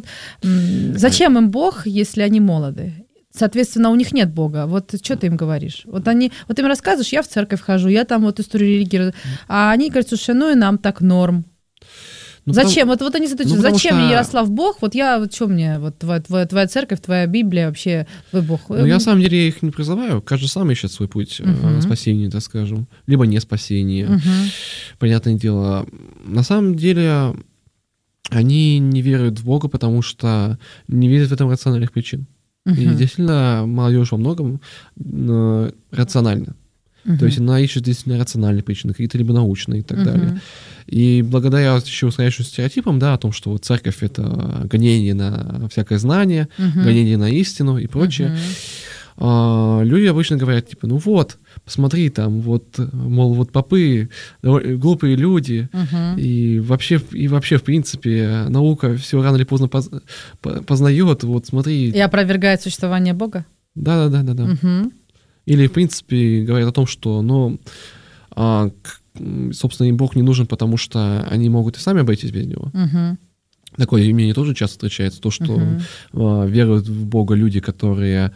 Зачем им Бог, если они молоды? Соответственно, у них нет Бога. Вот что ты им говоришь? Вот им рассказываешь, я в церковь хожу, я там вот историю религии, а они говорят, слушай, ну и нам так норм. Зачем? Вот они задают, зачем мне Ярослав Бог? Что мне? Вот твоя церковь, твоя Библия, вообще твой Бог. Ну, я на самом деле их не призываю. Каждый сам ищет свой путь спасения, так скажем. Либо не спасения. Понятное дело. На самом деле они не веруют в Бога, потому что не видят в этом рациональных причин. И действительно, молодежь во многом рациональна. То есть она ищет действительно рациональные причины, какие-то либо научные и так далее. И благодаря еще устаревшим стереотипам, да, о том, что вот церковь — это гонение на всякое знание, гонение на истину и прочее, люди обычно говорят, типа, ну вот, посмотри, там, вот, мол, вот попы, глупые люди, и вообще, в принципе, наука все рано или поздно познает, вот, смотри. И опровергает существование Бога? Да. Или, в принципе, говорят о том, что, собственно, им Бог не нужен, потому что они могут и сами обойтись без него. Такое мнение тоже часто встречается, то, что веруют в Бога люди, которые...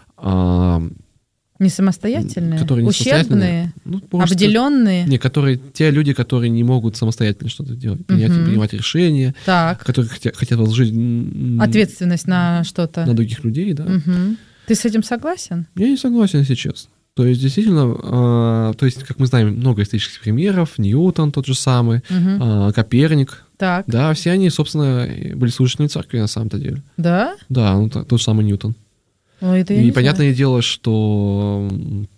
не самостоятельные, ущербные, обделенные. Те люди, которые не могут самостоятельно что-то делать, принимать решения, которые хотят возложить ответственность на что-то. На других людей, да. Ты с этим согласен? Я не согласен, если честно. То есть, действительно, как мы знаем, много исторических примеров, Ньютон тот же самый, Коперник. Так. Да, все они, собственно, были служителями церкви на самом-то деле. Да? Да, тот же самый Ньютон. И понятное дело, что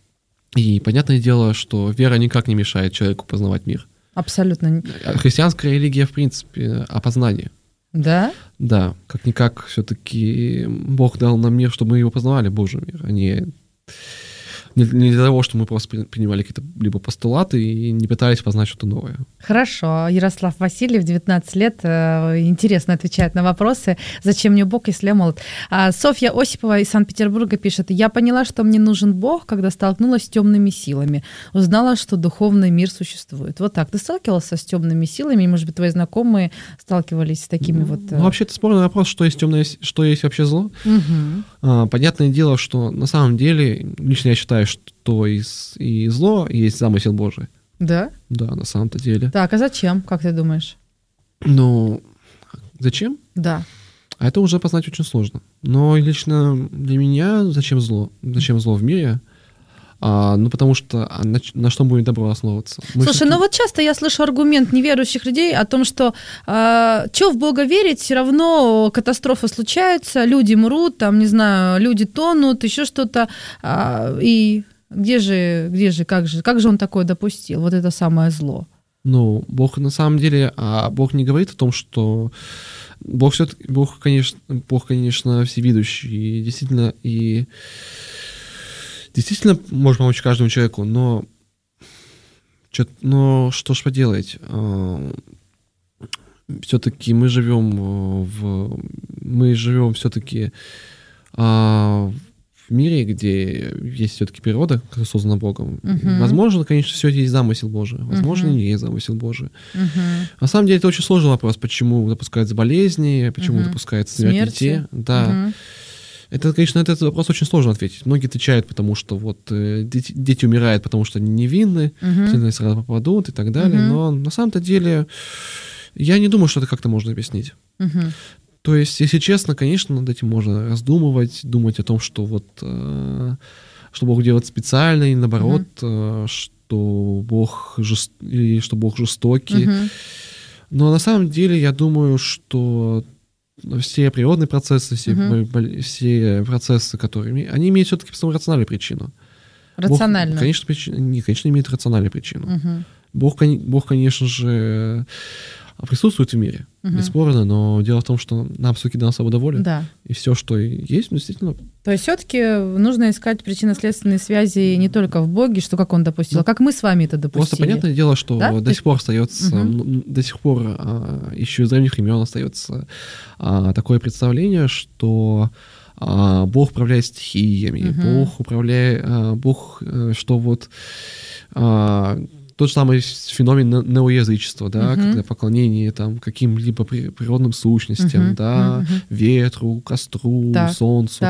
вера никак не мешает человеку познавать мир. Абсолютно. Христианская религия, в принципе, о познании. Да? Да, как-никак все-таки Бог дал нам мир, чтобы мы его познавали, Божий мир, а не для того, чтобы мы просто принимали какие-то либо постулаты и не пытались познать что-то новое. Хорошо. Ярослав Васильев, 19 лет, интересно отвечает на вопросы. Зачем мне Бог, если я молод? Софья Осипова из Санкт-Петербурга пишет: я поняла, что мне нужен Бог, когда столкнулась с темными силами. Узнала, что духовный мир существует. Вот так. Ты сталкивался с темными силами? Может быть, твои знакомые сталкивались с такими вообще, это спорный вопрос, что есть темное, что есть вообще зло. Понятное дело, что на самом деле, лично я считаю, что и зло есть замысел Божий. Да? Да, на самом-то деле. Так, а зачем, как ты думаешь? Зачем? Да. А это уже познать очень сложно. Но лично для меня зачем зло? Зачем зло в мире? Потому что на что будет добро основываться? Слушай, вот часто я слышу аргумент неверующих людей о том, что что в Бога верить, все равно катастрофы случаются, люди мрут, там, не знаю, люди тонут, еще что-то, и где же, как же он такое допустил? Вот это самое зло. Бог на самом деле, Бог не говорит о том, что Бог, конечно, всевидящий, действительно может помочь каждому человеку, но что ж поделать? Все-таки мы живем в мы живем все-таки в мире, где есть все-таки природа, которая создана Богом. Возможно, конечно, все это есть замысел Божий. Возможно, не есть замысел Божий. На самом деле, это очень сложный вопрос, почему допускаются болезни, почему допускается смерть детей. Да. Это, конечно, на этот вопрос очень сложно ответить. Многие отвечают, потому что вот дети умирают, потому что они невинны, сразу попадут и так далее. Но на самом-то деле я не думаю, что это как-то можно объяснить. То есть, если честно, конечно, над этим можно раздумывать, думать о том, что вот что Бог делает специально, и наоборот, что Бог жестокий. Но на самом деле я думаю, что все природные процессы, все процессы, которые они имеют все-таки рациональную причину. Рационально? Бог, конечно, имеет рациональную причину. Бог, конечно же, присутствует в мире, бесспорно, но дело в том, что нам все-таки дана свобода воли, и все, что есть, действительно. То есть все-таки нужно искать причинно-следственные связи не только в Боге, что как он допустил, а как мы с вами это допустили. Просто понятное дело, что до сих пор остается, до сих пор еще из древних времен остается такое представление, что Бог управляет стихиями, что вот тот же самый феномен неоязычества, да, когда поклонение там каким-либо природным сущностям, ветру, костру, солнцу.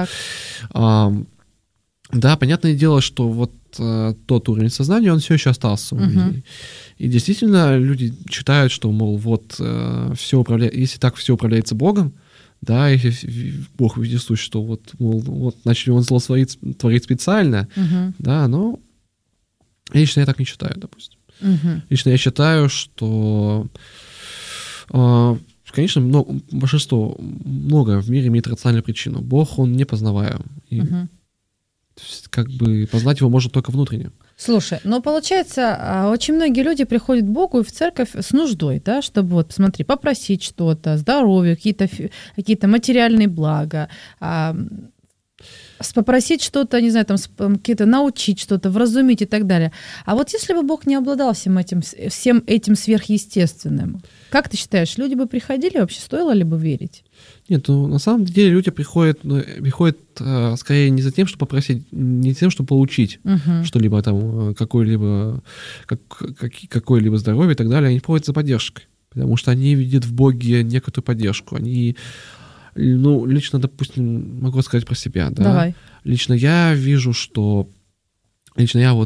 Да, понятное дело, что вот тот уровень сознания, он все еще остался у людей. И действительно люди считают, что, мол, вот все управляет, если так все управляется Богом, да, если Бог вездесущ, что вот, мол, вот начали он зло творить специально, да, но лично я так не считаю, допустим. Лично я считаю, что, конечно, большинство, многое в мире имеет рациональную причину. Бог, он непознаваем. И как бы познать его можно только внутренне. Слушай, но получается, очень многие люди приходят к Богу и в церковь с нуждой, да, чтобы вот, смотри, попросить что-то, здоровье, какие-то материальные блага, попросить что-то, не знаю, там, какие-то научить что-то, вразумить и так далее. А вот если бы Бог не обладал всем этим сверхъестественным, как ты считаешь, люди бы приходили вообще, стоило ли бы верить? Нет, ну, на самом деле люди приходят скорее не за тем, чтобы попросить, не за тем, чтобы получить что-либо там, какое-либо здоровье и так далее, они приходят за поддержкой, потому что они видят в Боге некоторую поддержку, они... Ну, лично, допустим, могу сказать про себя, да. Давай. Лично я вижу, лично я,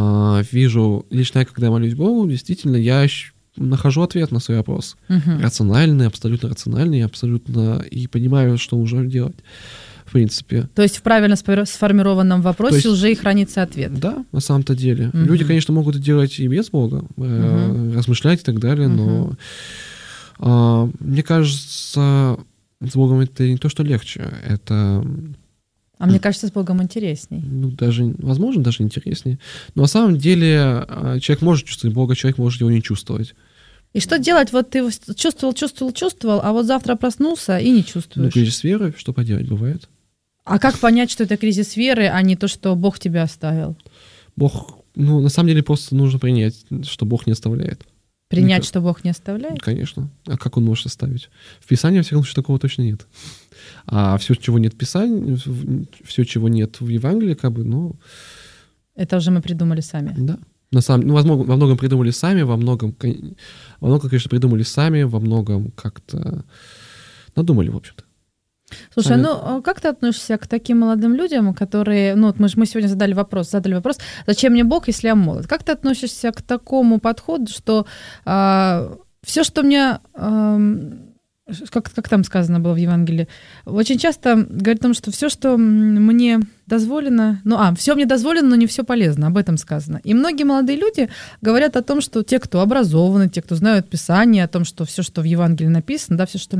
когда молюсь Богу, действительно, я нахожу ответ на свой вопрос. Рациональный, абсолютно, и понимаю, что нужно делать, в принципе. То есть в правильно сформированном вопросе уже и хранится ответ. Да, на самом-то деле. Люди, конечно, могут это делать и без Бога, размышлять и так далее, но мне кажется... С Богом это не то, что легче, это... А мне кажется, с Богом интересней. Ну, возможно, даже интереснее. Но на самом деле человек может чувствовать Бога, человек может его не чувствовать. И что делать? Вот ты чувствовал, а вот завтра проснулся и не чувствуешь. Ну, кризис веры, что поделать, бывает. А как понять, что это кризис веры, а не то, что Бог тебя оставил? Бог, на самом деле просто нужно принять, что Бог не оставляет. Принять, что Бог не оставляет? Конечно. А как он может оставить? В Писании, во всяком случае, такого точно нет. А все, чего нет в Писании, все, чего нет в Евангелии, Это уже мы придумали сами. Да. Возможно, во многом придумали сами, во многом, конечно, придумали сами, во многом как-то надумали, в общем-то. Слушай, как ты относишься к таким молодым людям, которые... мы сегодня задали вопрос, зачем мне Бог, если я молод? Как ты относишься к такому подходу, что все, что мне... как там сказано было в Евангелии? Очень часто говорит о том, что все, что мне дозволено... все мне дозволено, но не все полезно, об этом сказано. И многие молодые люди говорят о том, что те, кто образованы, те, кто знают Писание, о том, что все, что в Евангелии написано, да, все, что...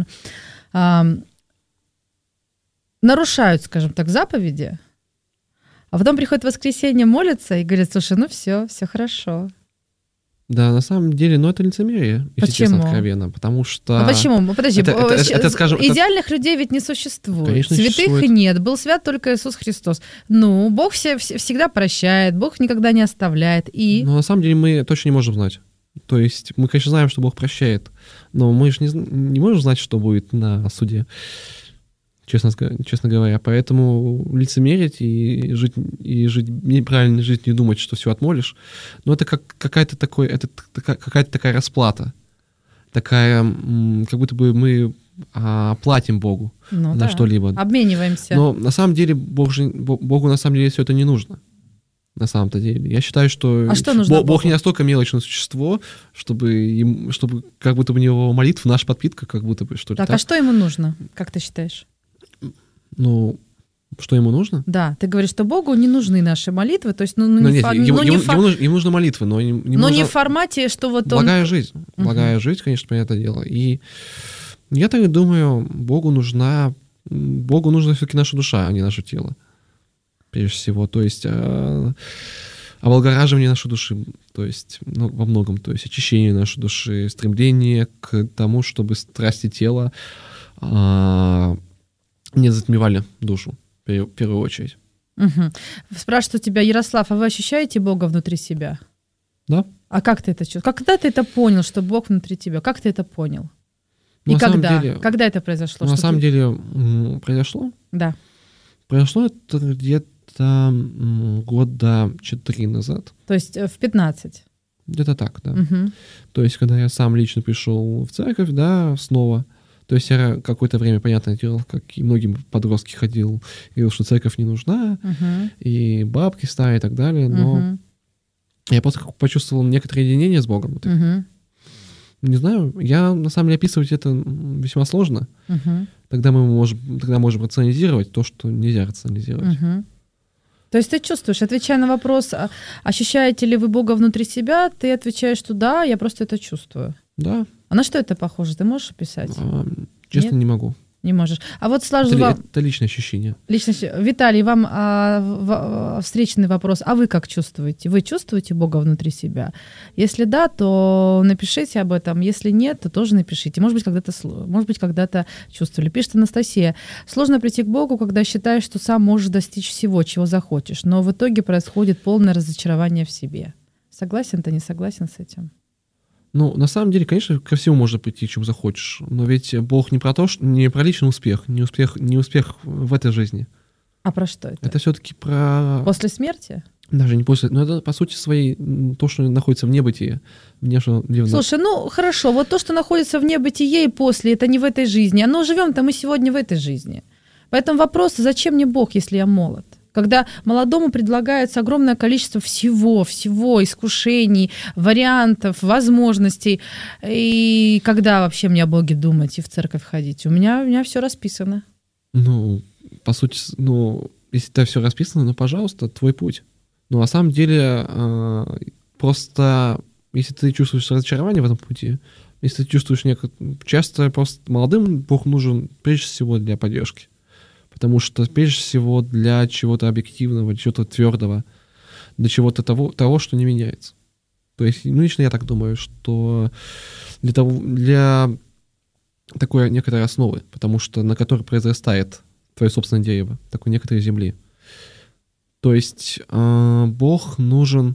нарушают, скажем так, заповеди, а потом приходит воскресенье, молятся и говорят, слушай, все хорошо. Да, на самом деле, это лицемерие, если честно, откровенно, потому что... Почему? Подожди, скажем, идеальных людей ведь не существует. Конечно, святых существует. Нет, был свят только Иисус Христос. Бог всегда прощает, Бог никогда не оставляет. Но на самом деле мы точно не можем знать. То есть мы, конечно, знаем, что Бог прощает, но мы же не можем знать, что будет на суде. честно говоря. Поэтому лицемерить и жить неправильно жить, не думать, что все отмолишь, но это какая-то такая расплата. Такая, как будто бы мы платим Богу за что-либо. Обмениваемся. Но на самом деле Богу на самом деле все это не нужно. На самом-то деле. Я считаю, что, Бог не настолько мелочное существо, чтобы как будто бы у него молитва наша подпитка, как будто бы, что ли. Так, а что ему нужно, как ты считаешь? Ну, что ему нужно? Да, ты говоришь, что Богу не нужны наши молитвы, то есть, ему нужна молитва, но не в формате, что вот благая жизнь, жизнь, конечно, понятное дело. И я так и думаю, Богу нужна все-таки наша душа, а не наше тело. Прежде всего, то есть облагораживание нашей души, то есть во многом, то есть очищение нашей души, стремление к тому, чтобы страсти тела не затмевали душу, в первую очередь. Угу. Спрашивают у тебя, Ярослав, а вы ощущаете Бога внутри себя? Да. А как ты это чувствуешь? Когда ты это понял, что Бог внутри тебя? Как ты это понял? И когда? Когда это произошло? На самом деле произошло? Да. Произошло это где-то года 4 назад. То есть в 15? Где-то так, да. Угу. То есть когда я сам лично пришел в церковь, да, снова. То есть я какое-то время, понятное дело, как и многие подростки ходил, говорил, что церковь не нужна, и бабки старые и так далее, но я просто почувствовал некоторое единение с Богом. Не знаю, я на самом деле описывать это весьма сложно. Тогда мы можем рационализировать то, что нельзя рационализировать. То есть ты чувствуешь, отвечая на вопрос, ощущаете ли вы Бога внутри себя, ты отвечаешь, что да, я просто это чувствую. Да. А на что это похоже? Ты можешь описать? Честно, не могу. Не можешь. А вот сразу вам... Это личное ощущение. Виталий, вам встречный вопрос. А вы как чувствуете? Вы чувствуете Бога внутри себя? Если да, то напишите об этом. Если нет, то тоже напишите. Может быть, когда-то чувствовали. Пишет Анастасия. Сложно прийти к Богу, когда считаешь, что сам можешь достичь всего, чего захочешь. Но в итоге происходит полное разочарование в себе. Согласен ты, не согласен с этим? Ну, на самом деле, конечно, ко всему можно прийти, чем захочешь. Но ведь Бог не про личный успех, не успех в этой жизни. А про что это? Это все-таки про... После смерти? Даже не после... Но это, по сути своей, то, что находится в небытии. Слушай, ну, хорошо. Вот то, что находится в небытие и после, это не в этой жизни. Но живем-то мы сегодня в этой жизни. Поэтому вопрос, зачем мне Бог, если я молод? Когда молодому предлагается огромное количество всего, искушений, вариантов, возможностей. И когда вообще мне о Боге думать и в церковь ходить? У меня все расписано. Ну, по сути, если это все расписано, пожалуйста, твой путь. Но на самом деле, просто если ты чувствуешь разочарование в этом пути, если ты чувствуешь часто просто молодым Бог нужен прежде всего для поддержки. Потому что, прежде всего, для чего-то объективного, чего-то твердого, для чего-то того, что не меняется. То есть, лично я так думаю, что для такой некоторой основы, потому что на которой произрастает твое собственное дерево, такой некоторой земли. То есть, Бог нужен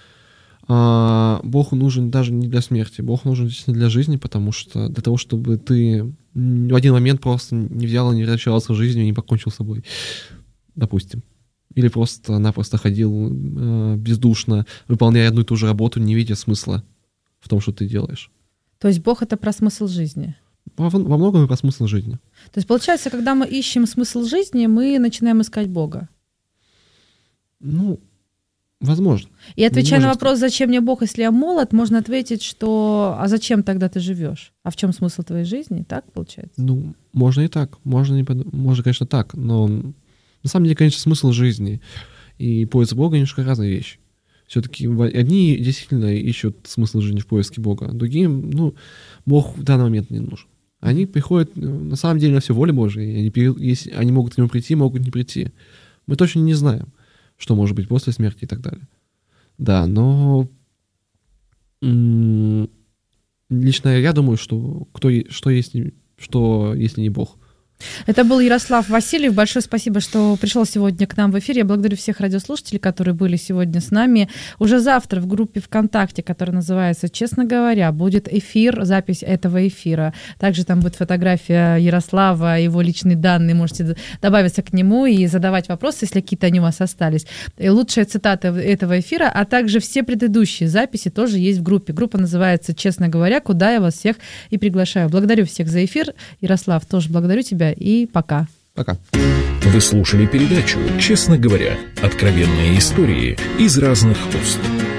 даже не для смерти, Бог нужен действительно для жизни, потому что для того, чтобы ты в один момент просто не взял и не разочаровался жизнью и не покончил с собой, допустим. Или просто-напросто ходил бездушно, выполняя одну и ту же работу, не видя смысла в том, что ты делаешь. То есть Бог — это про смысл жизни? Во многом и про смысл жизни. То есть, получается, когда мы ищем смысл жизни, мы начинаем искать Бога? Ну, возможно. И отвечая на вопрос, зачем мне Бог, если я молод, можно ответить, что а зачем тогда ты живешь? А в чем смысл твоей жизни? Так получается? Ну, можно и так. Можно, конечно, так. Но на самом деле, конечно, смысл жизни и поиск Бога немножко разные вещи. Все-таки одни действительно ищут смысл жизни в поиске Бога, а другим, Бог в данный момент не нужен. Они приходят, на самом деле, на всю волю Божию. Если они могут к нему прийти, могут не прийти. Мы точно не знаем, что может быть после смерти и так далее. Да, но лично я думаю, что если не Бог? Это был Ярослав Васильев. Большое спасибо, что пришел сегодня к нам в эфир. Я благодарю всех радиослушателей, которые были сегодня с нами. Уже завтра в группе ВКонтакте, которая называется «Честно говоря», будет эфир, запись этого эфира. Также там будет фотография Ярослава, его личные данные. Можете добавиться к нему и задавать вопросы, если какие-то они у вас остались. И лучшая цитата этого эфира, а также все предыдущие записи тоже есть в группе. Группа называется «Честно говоря», куда я вас всех и приглашаю. Благодарю всех за эфир. Ярослав, тоже благодарю тебя. И пока. Пока. Вы слушали передачу «Честно говоря», откровенные истории из разных уст.